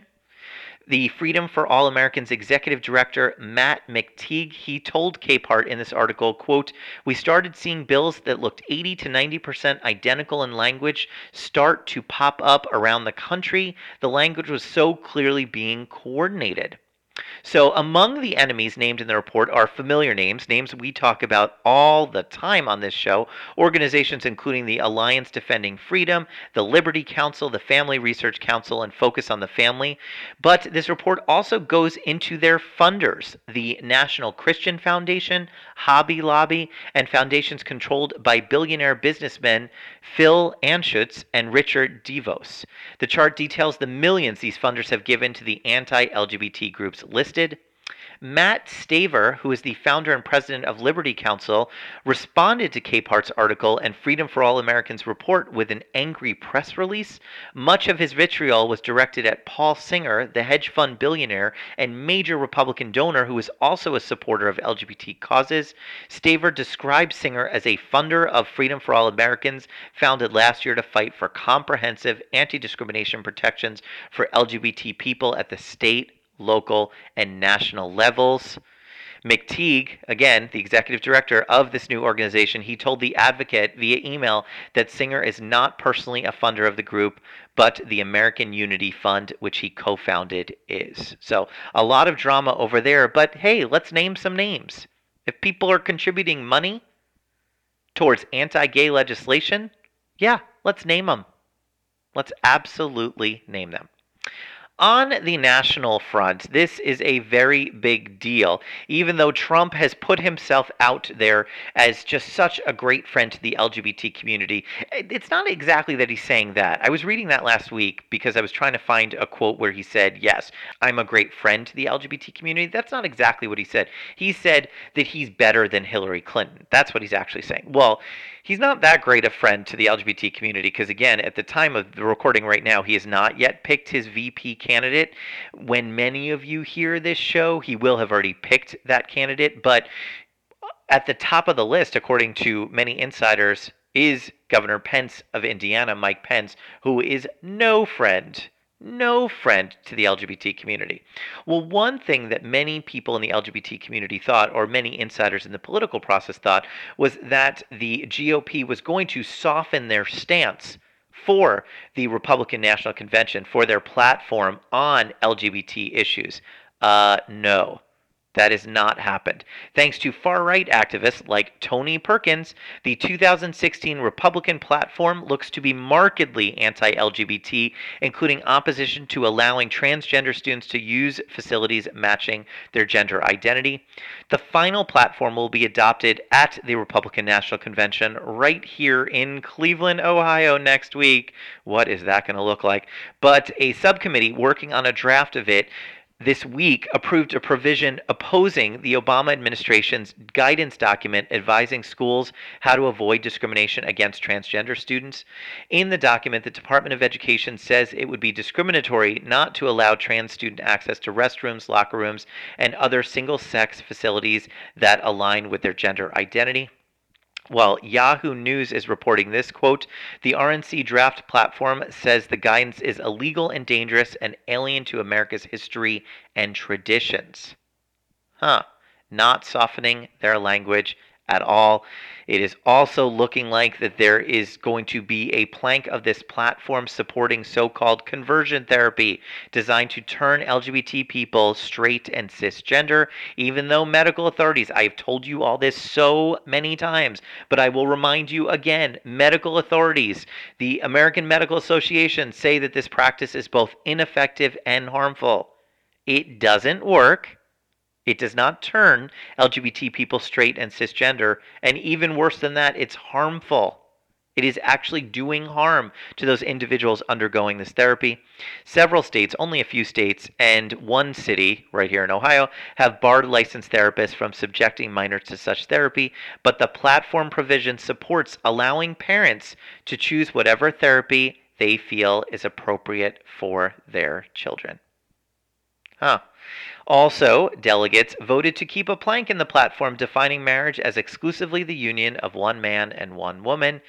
The Freedom for All Americans executive director, Matt McTeague, he told Capehart in this article, quote, "We started seeing bills that looked eighty to ninety percent identical in language start to pop up around the country. The language was so clearly being coordinated." So among the enemies named in the report are familiar names, names we talk about all the time on this show, organizations including the Alliance Defending Freedom, the Liberty Council, the Family Research Council, and Focus on the Family. But this report also goes into their funders, the National Christian Foundation, Hobby Lobby, and foundations controlled by billionaire businessmen Phil Anschutz and Richard DeVos. The chart details the millions these funders have given to the anti-L G B T groups listed. Matt Staver, who is the founder and president of Liberty Council, responded to Capehart's article and Freedom for All Americans report with an angry press release. Much of his vitriol was directed at Paul Singer, the hedge fund billionaire and major Republican donor who is also a supporter of L G B T causes. Staver described Singer as a funder of Freedom for All Americans, founded last year to fight for comprehensive anti-discrimination protections for L G B T people at the state, local, and national levels. McTeague, again, the executive director of this new organization, he told The Advocate via email that Singer is not personally a funder of the group, but the American Unity Fund, which he co-founded, is. So a lot of drama over there, but hey, let's name some names. If people are contributing money towards anti-gay legislation, yeah, let's name them. Let's absolutely name them. On the national front, this is a very big deal, even though Trump has put himself out there as just such a great friend to the L G B T community. It's not exactly that he's saying that. I was reading that last week because I was trying to find a quote where he said, yes, I'm a great friend to the L G B T community. That's not exactly what he said. He said that he's better than Hillary Clinton. That's what he's actually saying. Well, he's not that great a friend to the L G B T community because, again, at the time of the recording right now, he has not yet picked his V P candidate. When many of you hear this show, he will have already picked that candidate. But at the top of the list, according to many insiders, is Governor Pence of Indiana, Mike Pence, who is no friend No friend to the L G B T community. Well, one thing that many people in the L G B T community thought, or many insiders in the political process thought, was that the G O P was going to soften their stance for the Republican National Convention, for their platform on L G B T issues. Uh, no. That has not happened. Thanks to far-right activists like Tony Perkins, the two thousand sixteen Republican platform looks to be markedly anti-L G B T, including opposition to allowing transgender students to use facilities matching their gender identity. The final platform will be adopted at the Republican National Convention right here in Cleveland, Ohio next week. What is that going to look like? But a subcommittee working on a draft of it this week approved a provision opposing the Obama administration's guidance document advising schools how to avoid discrimination against transgender students. In the document, the Department of Education says it would be discriminatory not to allow trans student access to restrooms, locker rooms, and other single-sex facilities that align with their gender identity. Well, Yahoo News is reporting this, quote, the R N C draft platform says the guidance is illegal and dangerous and alien to America's history and traditions. Huh. Not softening their language at all. It is also looking like that there is going to be a plank of this platform supporting so-called conversion therapy designed to turn L G B T people straight and cisgender, even though medical authorities, I've told you all this so many times, but I will remind you again, medical authorities, the American Medical Association say that this practice is both ineffective and harmful. It doesn't work. It does not turn L G B T people straight and cisgender, and even worse than that, it's harmful. It is actually doing harm to those individuals undergoing this therapy. Several states, only a few states, and one city right here in Ohio, have barred licensed therapists from subjecting minors to such therapy, but the platform provision supports allowing parents to choose whatever therapy they feel is appropriate for their children. Huh. Also, delegates voted to keep a plank in the platform defining marriage as exclusively the union of one man and one woman.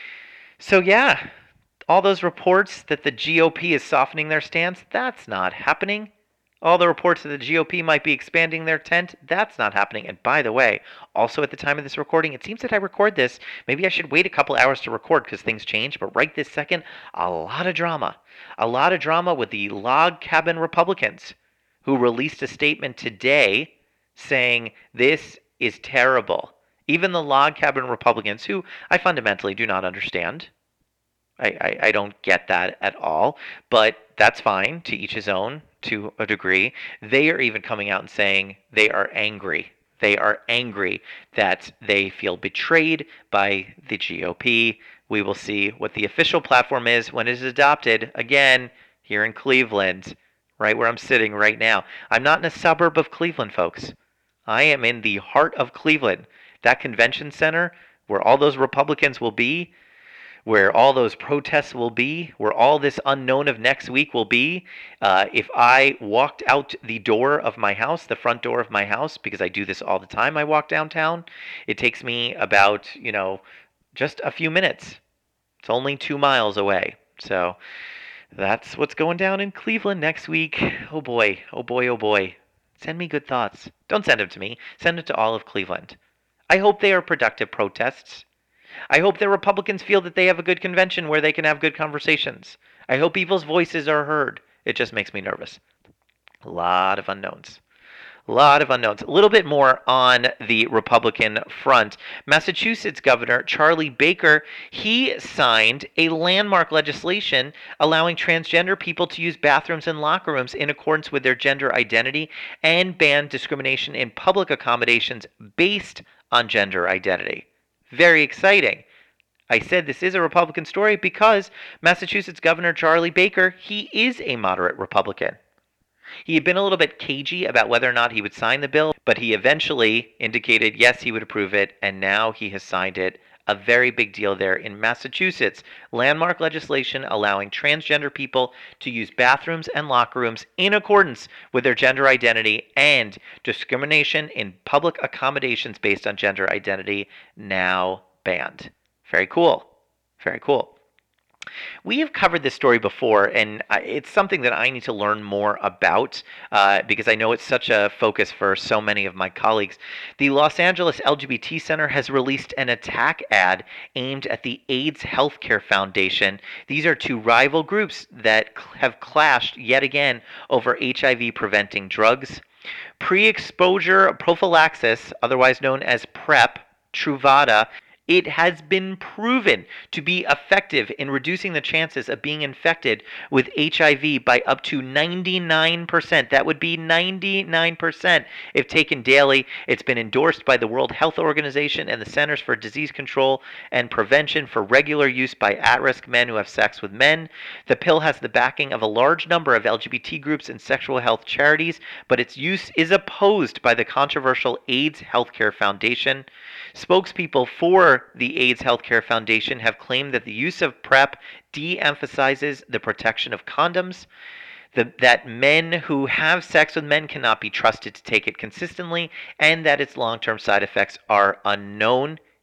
So yeah, all those reports that the G O P is softening their stance, that's not happening. All the reports that the G O P might be expanding their tent, that's not happening. And by the way, also at the time of this recording, it seems that I record this, maybe I should wait a couple hours to record because things change, but right this second, a lot of drama. A lot of drama with the Log Cabin Republicans, who released a statement today saying this is terrible. Even the Log Cabin Republicans, who I fundamentally do not understand. I, I, I don't get that at all, but that's fine, to each his own, to a degree. They are even coming out and saying they are angry. They are angry that they feel betrayed by the G O P. We will see what the official platform is when it is adopted, again, here in Cleveland, right where I'm sitting right now. I'm not in a suburb of Cleveland, folks. I am in the heart of Cleveland. That convention center where all those Republicans will be, where all those protests will be, where all this unknown of next week will be. Uh, if I walked out the door of my house, the front door of my house, because I do this all the time, I walk downtown, it takes me about, you know, just a few minutes. It's only two miles away. So that's what's going down in Cleveland next week. Oh boy, oh boy, oh boy. Send me good thoughts. Don't send them to me. Send it to all of Cleveland. I hope they are productive protests. I hope that Republicans feel that they have a good convention where they can have good conversations. I hope people's voices are heard. It just makes me nervous. A lot of unknowns. A lot of unknowns. A little bit more on the Republican front. Massachusetts Governor Charlie Baker, he signed a landmark legislation allowing transgender people to use bathrooms and locker rooms in accordance with their gender identity and ban discrimination in public accommodations based on gender identity. Very exciting. I said this is a Republican story because Massachusetts Governor Charlie Baker, he is a moderate Republican. He had been a little bit cagey about whether or not he would sign the bill, but he eventually indicated yes, he would approve it, and now he has signed it. A very big deal there in Massachusetts. Landmark legislation allowing transgender people to use bathrooms and locker rooms in accordance with their gender identity, and discrimination in public accommodations based on gender identity now banned. Very cool. Very cool. We have covered this story before, and it's something that I need to learn more about uh, because I know it's such a focus for so many of my colleagues. The Los Angeles L G B T Center has released an attack ad aimed at the AIDS Healthcare Foundation. These are two rival groups that have clashed yet again over H I V-preventing drugs. Pre-exposure prophylaxis, otherwise known as PrEP, Truvada, it has been proven to be effective in reducing the chances of being infected with H I V by up to ninety-nine percent. That would be ninety-nine percent if taken daily. It's been endorsed by the World Health Organization and the Centers for Disease Control and Prevention for regular use by at-risk men who have sex with men. The pill has the backing of a large number of L G B T groups and sexual health charities, but its use is opposed by the controversial AIDS Healthcare Foundation. Spokespeople for the AIDS Healthcare Foundation have claimed that the use of PrEP de-emphasizes the protection of condoms, the, that men who have sex with men cannot be trusted to take it consistently, and that its long-term side effects are unknown.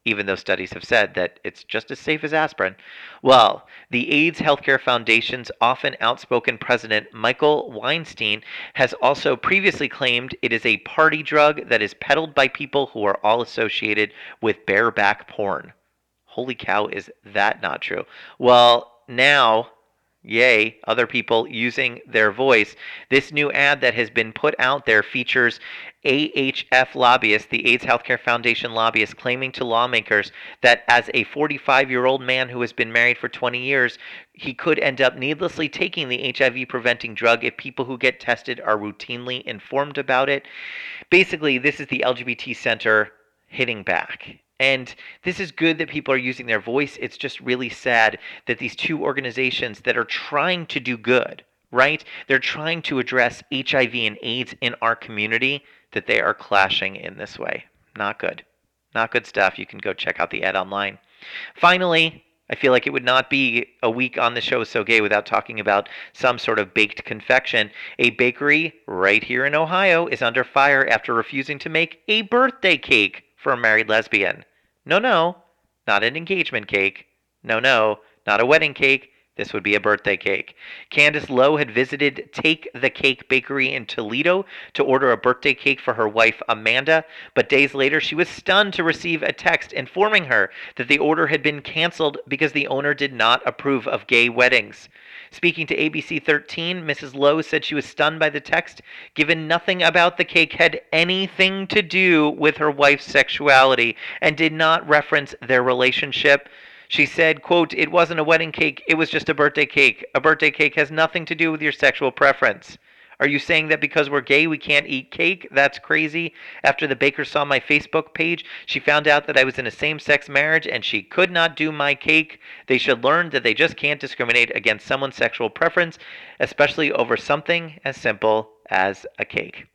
even though studies have said that it's just as safe as aspirin. Well, the AIDS Healthcare Foundation's often outspoken president, Michael Weinstein, has also previously claimed it is a party drug that is peddled by people who are all associated with bareback porn. Holy cow, is that not true? Well, now, yay, other people using their voice. This new ad that has been put out there features A H F lobbyists, the AIDS Healthcare Foundation lobbyists, claiming to lawmakers that as a forty-five-year-old man who has been married for twenty years, he could end up needlessly taking the H I V-preventing drug if people who get tested are routinely informed about it. Basically, this is the L G B T Center hitting back. And this is good that people are using their voice. It's just really sad that these two organizations that are trying to do good, right? They're trying to address H I V and AIDS in our community, that they are clashing in this way. Not good. Not good stuff. You can go check out the ad online. Finally, I feel like it would not be a week on the show So Gay without talking about some sort of baked confection. A bakery right here in Ohio is under fire after refusing to make a birthday cake for a married lesbian. No, no, not an engagement cake. No, no, not a wedding cake. This would be a birthday cake. Candace Lowe had visited Take the Cake Bakery in Toledo to order a birthday cake for her wife, Amanda, but days later she was stunned to receive a text informing her that the order had been canceled because the owner did not approve of gay weddings. Speaking to A B C thirteen, Missus Lowe said she was stunned by the text, given nothing about the cake had anything to do with her wife's sexuality and did not reference their relationship. She said, quote, "It wasn't a wedding cake, it was just a birthday cake. A birthday cake has nothing to do with your sexual preference. Are you saying that because we're gay we can't eat cake? That's crazy." After the baker saw my Facebook page, she found out that I was in a same-sex marriage and she could not do my cake. They should learn that they just can't discriminate against someone's sexual preference, especially over something as simple as a cake.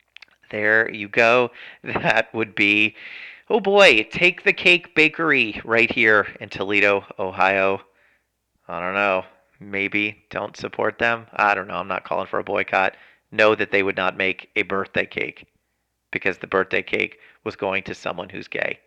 There you go. That would be, oh boy, Take the Cake Bakery right here in Toledo, Ohio. I don't know. Maybe don't support them. I don't know. I'm not calling for a boycott. Know that they would not make a birthday cake because the birthday cake was going to someone who's gay.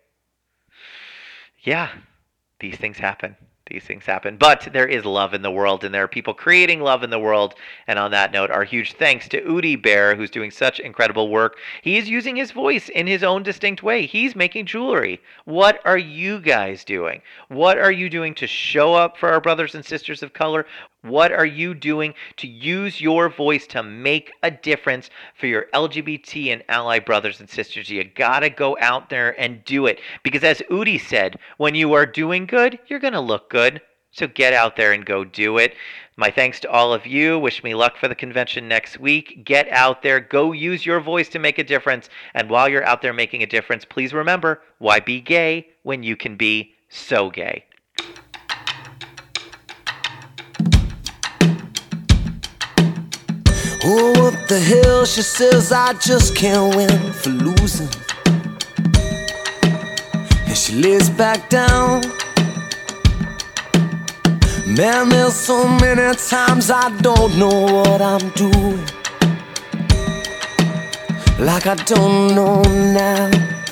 Yeah, these things happen. These things happen. But there is love in the world, and there are people creating love in the world. And on that note, our huge thanks to Udi Bear, who's doing such incredible work. He is using his voice in his own distinct way. He's making jewelry. What are you guys doing? What are you doing to show up for our brothers and sisters of color? What are you doing to use your voice to make a difference for your L G B T and ally brothers and sisters? You gotta go out there and do it. Because as Udi said, when you are doing good, you're gonna look good. So get out there and go do it. My thanks to all of you. Wish me luck for the convention next week. Get out there. Go use your voice to make a difference. And while you're out there making a difference, please remember, why be gay when you can be so gay? Oh, what the hell, she says I just can't win for losing. And she lays back down. Man, there's so many times I don't know what I'm doing, like I don't know now.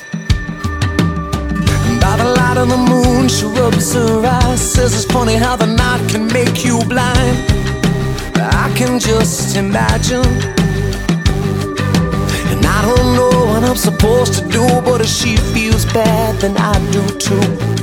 And by the light of the moon she rubs her eyes, says it's funny how the night can make you blind. I can just imagine, and I don't know what I'm supposed to do, but if she feels bad, then I do too.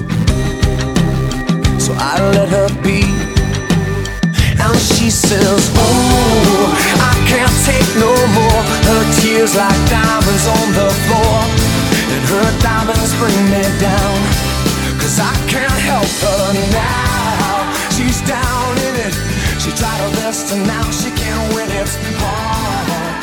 So I let her be. And she says, oh, I can't take no more. Her tears like diamonds on the floor, and her diamonds bring me down. Cause I can't help her now. She's down in it. She tried her best and now she can't win. It's hard.